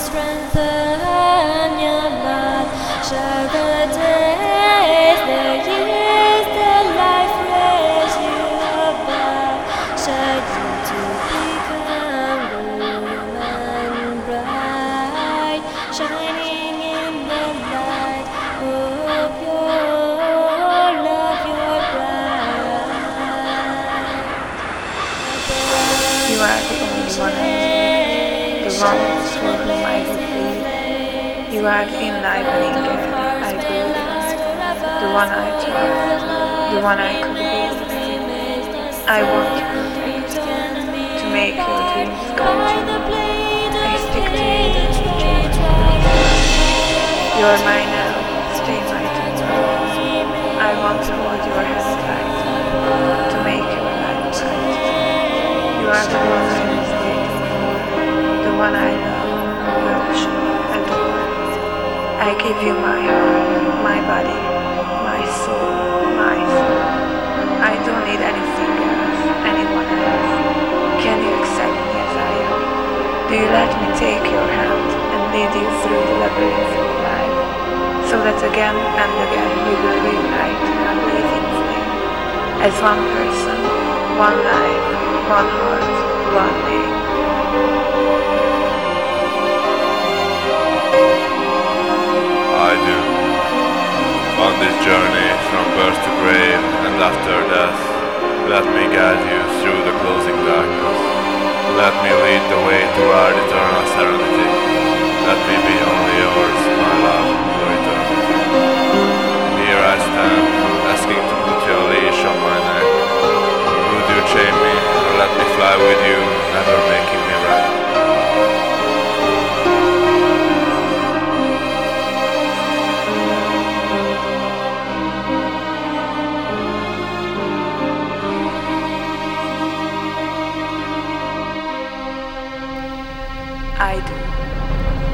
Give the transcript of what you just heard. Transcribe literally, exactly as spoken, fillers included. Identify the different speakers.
Speaker 1: strengthen your life. Share the days, the years, the life raise you above. Share you to become woman bright, shining in the light of your love, your bride.
Speaker 2: You are the only one I need, the one for whom I would bleed. You are the enlivening air I breathe, the one I trust, the one I could be. I want to protect you, to make your dreams come true. I stick to you, Jane. You are my now, stay my tomorrow. I want to hold your hand tight, to make your life bright. You are the one I was waiting for, the one I love, worship, adore. I give you my heart, my body, my soul, my soul. I don't need anything else, anyone else. Can you accept me as I am? Do you let me take your hand and lead you through the labyrinth of life, so that again and again we will reunite in a blazing flame, as one person, one life, one heart, one name.
Speaker 3: I do. On this journey from birth to grave and after death, let me guide you through the closing darkness. Let me lead the way toward eternal serenity.